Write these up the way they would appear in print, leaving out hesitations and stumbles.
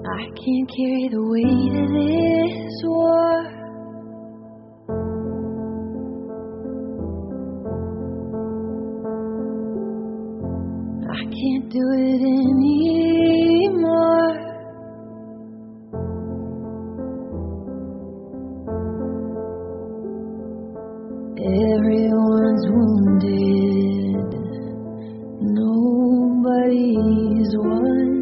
I can't carry the weight of this war. I can't do it anymore. Everyone's wounded, nobody's won.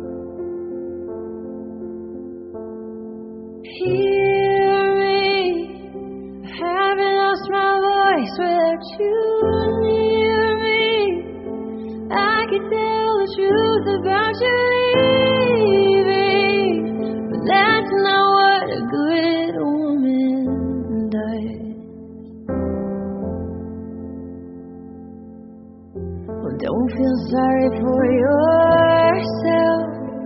Hear me, I haven't lost my voice without you near me. I can tell the truth about you leaving, but that's not what a good woman does. Well, don't feel sorry for yourself.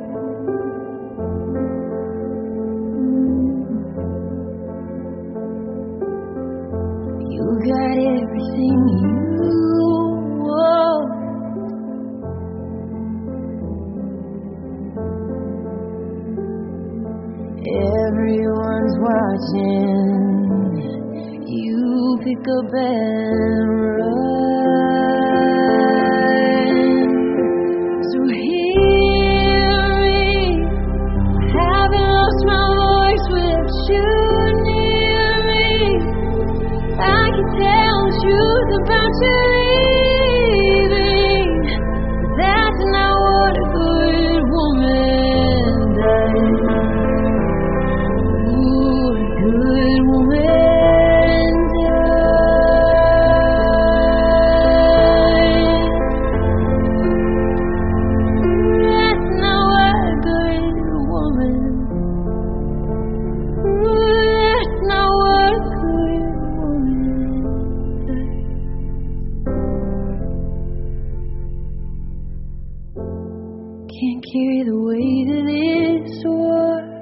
You got everything you want. Everyone's watching. You pick up and run. So hear me. I haven't lost my voice without you near me. I can tell the truth about you leaving, but that's not what a good woman does. Ooh, a good woman does. That's not what a good woman. Ooh, that's not what a good woman. Can't carry the weight of this war.